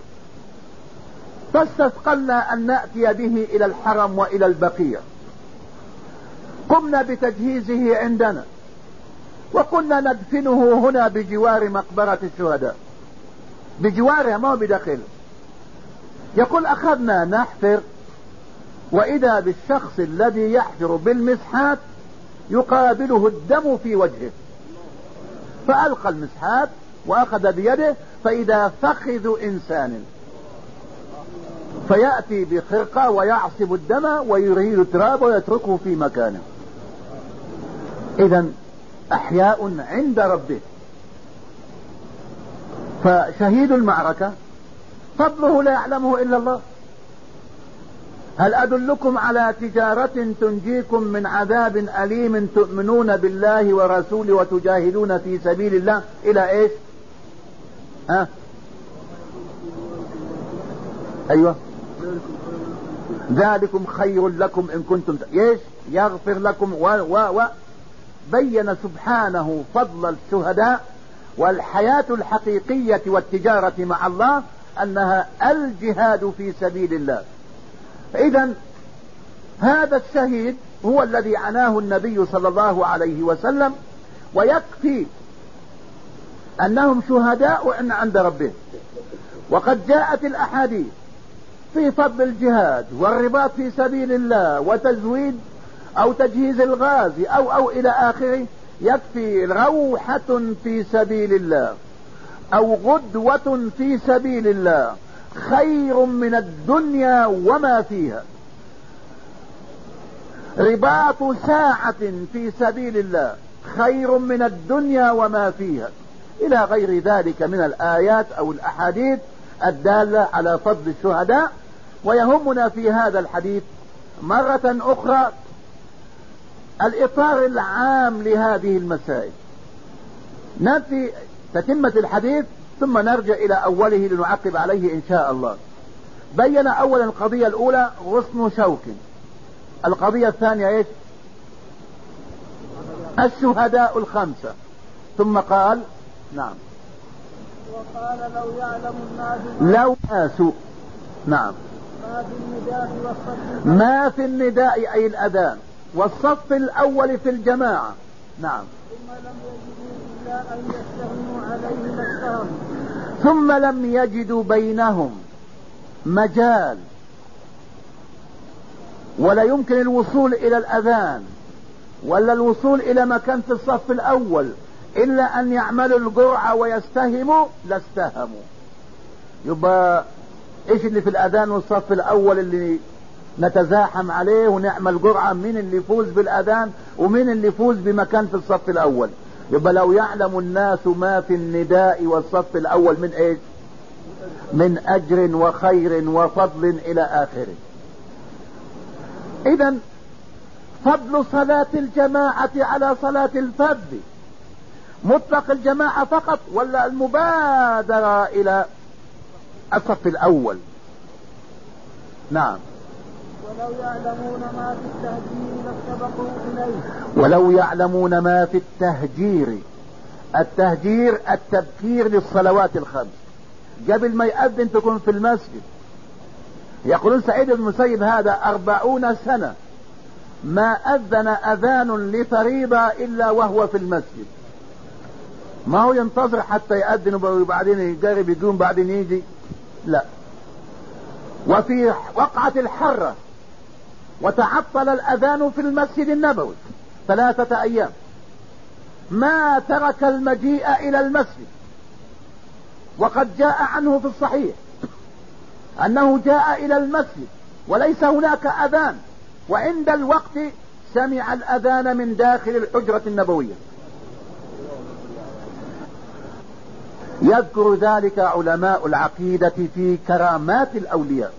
فاستثقلنا أن نأتي به إلى الحرم وإلى البقيع، قمنا بتجهيزه عندنا وكنا ندفنه هنا بجوار مقبرة الشهداء، بجوارها ما هو بداخل. يقول أخذنا نحفر، وإذا بالشخص الذي يحفر بالمسحات يقابله الدم في وجهه، فألقى المسحات وأخذ بيده فإذا فخذ إنسان، فيأتي بخرقة ويعصب الدم ويريد التراب ويتركه في مكانه. إذن أحياء عند ربه. فشهيد المعركة فضله لا يعلمه إلا الله. هل أدلكم على تجارة تنجيكم من عذاب أليم تؤمنون بالله ورسوله وتجاهدون في سبيل الله إلى إيش؟ ها؟ أيوة، ذلكم خير لكم إن كنتم إيش؟ يغفر لكم و و و بين سبحانه فضل الشهداء والحياة الحقيقية والتجارة مع الله أنها الجهاد في سبيل الله. إذن هذا الشهيد هو الذي عناه النبي صلى الله عليه وسلم، ويكفي أنهم شهداء عند ربهم. وقد جاءت الأحاديث في فضل الجهاد والرباط في سبيل الله وتزويد أو تجهيز الغازي أو أو إلى آخره. يكفي روحة في سبيل الله أو غدوة في سبيل الله خير من الدنيا وما فيها. رباط ساعة في سبيل الله خير من الدنيا وما فيها، إلى غير ذلك من الآيات أو الأحاديث الدالة على فضل الشهداء. ويهمنا في هذا الحديث مرة أخرى الإطار العام لهذه المسائل. نأتي تتمة الحديث ثم نرجع إلى أوله لنعقب عليه إن شاء الله. بين أولا القضية الأولى غصن شوك، القضية الثانية إيش؟ الشهداء الخمسة. ثم قال نعم وقال لو يعلم الناس لو ناس نعم ما في النداء والصف ما في النداء أي الأذان والصف الأول في الجماعة. نعم. ثم لم يجدوا إلا أن يستهموا عليه لاستهموا ثم لم يجدوا بينهم مجال ولا يمكن الوصول إلى الأذان ولا الوصول إلى مكان في الصف الأول إلا أن يعملوا القرعة ويستهموا لاستهموا. يبقى إيش اللي في الأذان والصف الأول اللي نتزاحم عليه ونعمل قرعة مين اللي يفوز بالأذان ومين اللي يفوز بمكان في الصف الأول؟ يبقى لو يعلم الناس ما في النداء والصف الأول من إيش؟ من أجر وخير وفضل إلى آخره. اذا فضل صلاة الجماعة على صلاة الفرد مطلق الجماعة فقط ولا المبادرة الى الصف الاول؟ نعم. ولو يعلمون ما في التهجير لاستبقوا اليه. ولو يعلمون ما في التهجير، التهجير التبكير للصلوات الخمس قبل ما يأذن تكون في المسجد. يقولون سعيد بن المسيب هذا أربعون سنة ما أذن أذان لفريضة إلا وهو في المسجد، ما هو ينتظر حتى يأذن وبعدين يقرب يقوم بعدين يجي، لا. وفي وقعة الحرة وتعطل الأذان في المسجد النبوي ثلاثة أيام، ما ترك المجيء إلى المسجد، وقد جاء عنه في الصحيح أنه جاء إلى المسجد وليس هناك أذان، وعند الوقت سمع الأذان من داخل الحجرة النبوية. يذكر ذلك علماء العقيدة في كرامات الأولياء،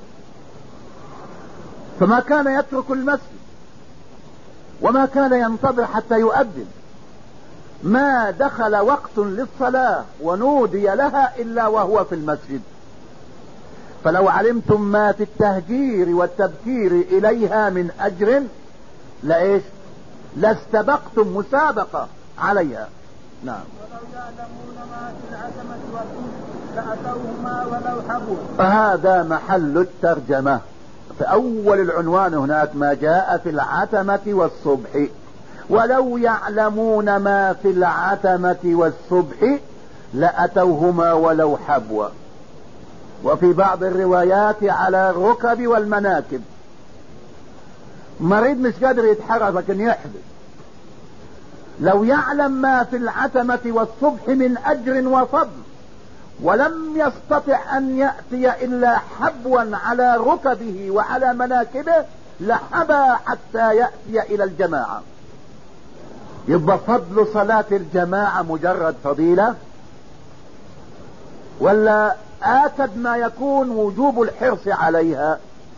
فما كان يترك المسجد وما كان ينتظر حتى يؤذن، ما دخل وقت للصلاة ونودي لها إلا وهو في المسجد. فلو علمتم ما في التهجير والتبكير إليها من أجر لإيش لاستبقتم مسابقة عليها. نعم. ولو يعلمون ما في العتمة والصبح لأتوهما ولو حبوا. فهذا محل الترجمة في أول العنوان هناك ما جاء في العتمة والصبح. ولو يعلمون ما في العتمة والصبح لأتوهما ولو حبوا. وفي بعض الروايات على الركب والمناكب، مريض مش قادر يتحرك لكن يحبس. لو يعلم ما في العتمة والصبح من أجر وفضل ولم يستطع أن يأتي إلا حبوا على ركبه وعلى مناكبه لحبى حتى يأتي إلى الجماعة. يبقى فضل صلاة الجماعة مجرد فضيلة، ولا آكد ما يكون وجوب الحرص عليها؟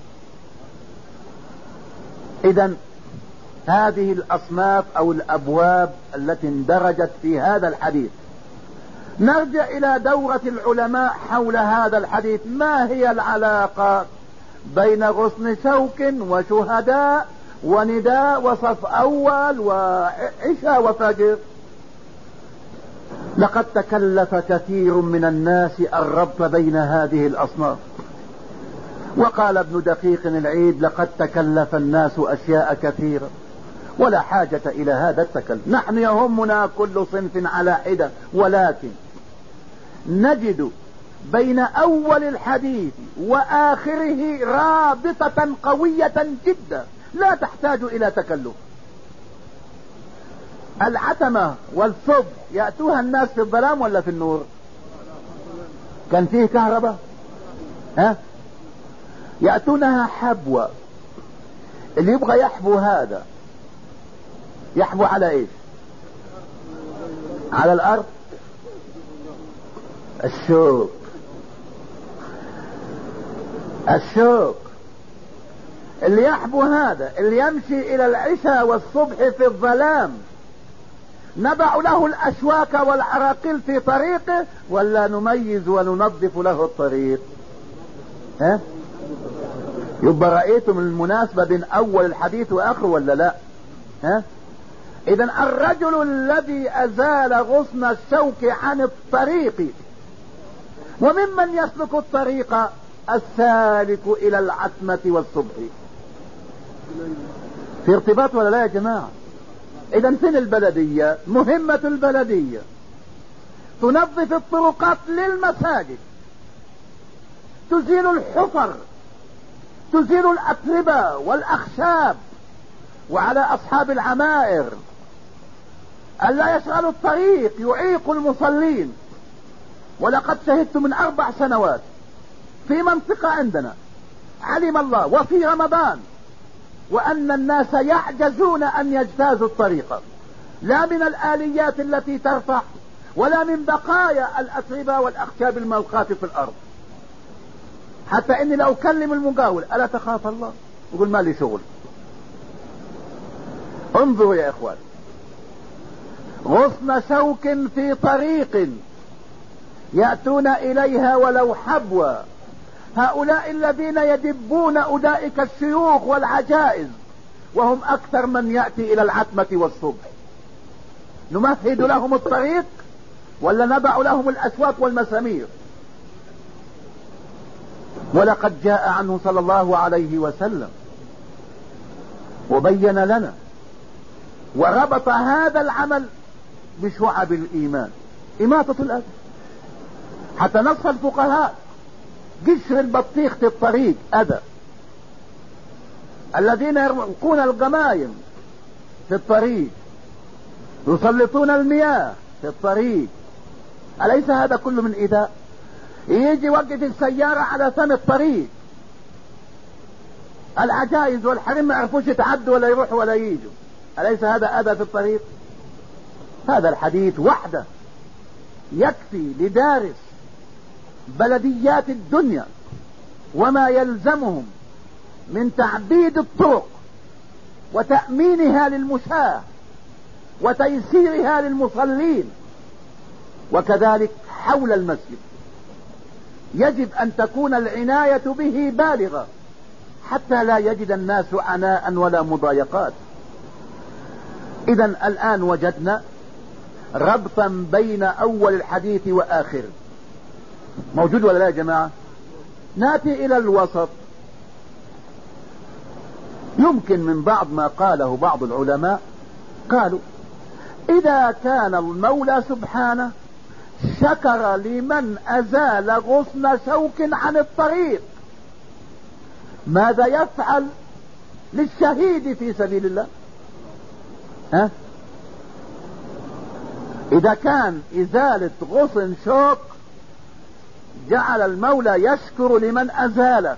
إذن هذه الأصناف أو الأبواب التي اندرجت في هذا الحديث. نرجع إلى دورة العلماء حول هذا الحديث. ما هي العلاقة بين غصن شوك وشهداء ونداء وصف أول وعشاء وفجر؟ لقد تكلف كثير من الناس الربط بين هذه الأصناف، وقال ابن دقيق العيد لقد تكلف الناس أشياء كثيرة ولا حاجة إلى هذا التكلف. نحن يهمنا كل صنف على حدة، ولكن نجد بين أول الحديث وآخره رابطة قوية جدا لا تحتاج إلى تكلف. العتمة والصبح يأتوها الناس في الظلام ولا في النور؟ كان فيه كهرباء؟ ها؟ يأتونها حبوة. اللي يبغى يحبو هذا يحبو على ايش؟ على الارض. الشوك الشوك اللي يحبو هذا اللي يمشي الى العشاء والصبح في الظلام نضع له الاشواك والعراقيل في طريقه ولا نميز وننظف له الطريق؟ ها؟ يبقى رأيتم المناسبة بين اول الحديث واخره ولا لا؟ ها؟ اذا الرجل الذي ازال غصن الشوك عن الطريق وممن يسلك الطريق السالك الى العتمة والصبح. في ارتباط ولا لا يا جماعة؟ اذا فين البلدية؟ مهمة البلدية تنظف الطرقات للمساجد، تزيل الحفر، تزيل الاتربة والاخشاب، وعلى اصحاب العمائر الا يشغلوا الطريق يعيق المصلين. ولقد شهدت من اربع سنوات في منطقة عندنا علم الله وفي رمضان وان الناس يعجزون ان يجتازوا الطريق، لا من الاليات التي ترفع ولا من بقايا الاتربة والاخشاب الملقاة في الارض. حتى اني لو اكلم المقاول الا تخاف الله يقول ما لي شغل، انظروا يا اخوان، غصن شوك في طريق يأتون اليها ولو حبوا، هؤلاء الذين يدبون اولئك الشيوخ والعجائز وهم اكثر من يأتي الى العتمة والصبح، نمهد لهم الطريق ولا نضع لهم الاشواك والمسامير؟ ولقد جاء عنه صلى الله عليه وسلم وبين لنا وربط هذا العمل بشعب الايمان، اماطة الاذى، حتى نص الفقهاء جشر البطيخ في الطريق اذى، الذين يرمقون الغمايم في الطريق، يسلطون المياه في الطريق، أليس هذا كله من إيذاء؟ يجي وقت السيارة على فم الطريق، العجائز والحريم ما يعرفوش يتعدوا ولا يروحوا ولا ييجوا، أليس هذا أذى في الطريق؟ هذا الحديث وحده يكفي لدارس بلديات الدنيا وما يلزمهم من تعبيد الطرق وتأمينها للمشاة وتيسيرها للمصلين، وكذلك حول المسجد يجب ان تكون العناية به بالغة حتى لا يجد الناس عناء ولا مضايقات. اذا الان وجدنا ربطا بين اول الحديث واخره، موجود ولا لا يا جماعة؟ ناتي الى الوسط. يمكن من بعض ما قاله بعض العلماء، قالوا اذا كان المولى سبحانه شكر لمن ازال غصن شوك عن الطريق، ماذا يفعل للشهيد في سبيل الله؟ ها؟ اذا كان ازالة غصن شوك جعل المولى يشكر لمن ازاله،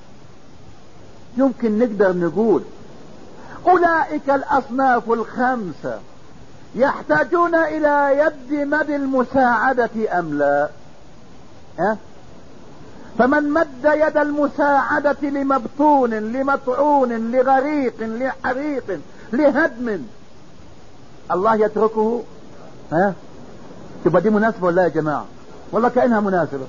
يمكن نقدر نقول اولئك الاصناف الخمسة يحتاجون الى يد مد المساعدة ام لا؟ أه؟ فمن مد يد المساعدة لمبطون لمطعون لغريق لحريق لهدم، الله يتركه؟ ها أه؟ تبقى دي مناسبة ولا يا جماعة؟ والله كأنها مناسبة.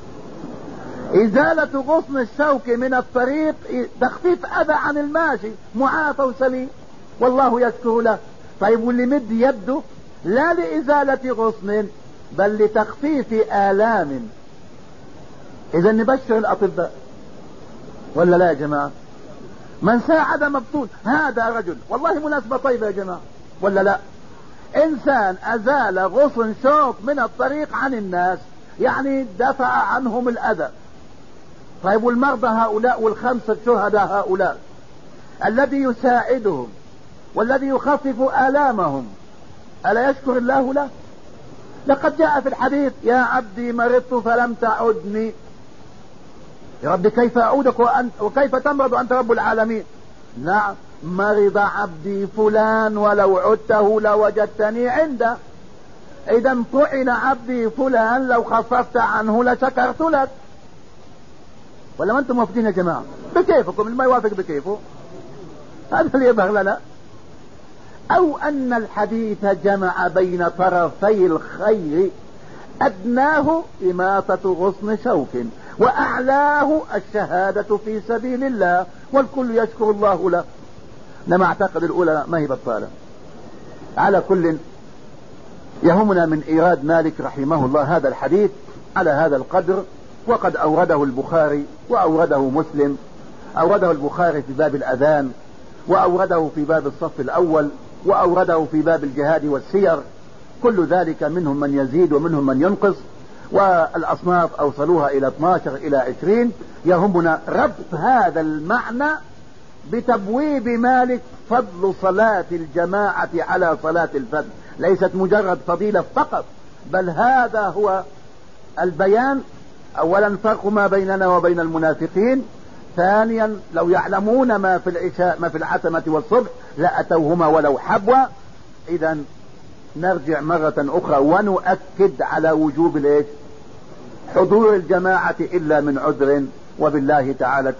ازالة غصن الشوك من الطريق تخفيف اذى عن الماشي معافى وسليم والله يشكر له. طيب واللي مد يده لا لازالة غصن بل لتخفيف الام، اذا نبشر الاطباء ولا لا يا جماعة؟ من ساعد مبطون هذا رجل، والله مناسبة طيبة يا جماعة ولا لا؟ انسان ازال غصن شوك من الطريق عن الناس، يعني دفع عنهم الاذى. طيب والمرضى هؤلاء والخمسة شهداء هؤلاء الذي يساعدهم والذي يخفف آلامهم، ألا يشكر الله له؟ لقد جاء في الحديث يا عبدي مرضت فلم تعدني، يا رب كيف أعودك وأنت وكيف تمرض وأنت رب العالمين؟ نعم مرض عبدي فلان ولو عدته لوجدتني عنده، إذا طعن عبدي فلان لو خففت عنه لشكرت لك. ولا ما انتم موافقين يا جماعة؟ بكيفكم، اللي ما يوافق بكيفه هذا اللي يبغى لنا. او ان الحديث جمع بين طرفي الخير، ادناه اماطة غصن شوك واعلاه الشهادة في سبيل الله، والكل يشكر الله له. لما اعتقد الاولى ما هي بطالة. على كل يهمنا من ايراد مالك رحمه الله هذا الحديث على هذا القدر، وقد اورده البخاري واورده مسلم، اورده البخاري في باب الاذان، واورده في باب الصف الاول، واورده في باب الجهاد والسير، كل ذلك منهم من يزيد ومنهم من ينقص، والاصناف اوصلوها الى اثني عشر الى عشرين. يهمنا ربط هذا المعنى بتبويب مالك فضل صلاة الجماعة على صلاة الفرد، ليست مجرد فضيلة فقط، بل هذا هو البيان. اولا فرق ما بيننا وبين المنافقين، ثانيا لو يعلمون ما في العشاء ما في العتمة والصبح لأتوهما ولو حبوا. اذا نرجع مرة اخرى ونؤكد على وجوب الايش؟ حضور الجماعة الا من عذر، وبالله تعالى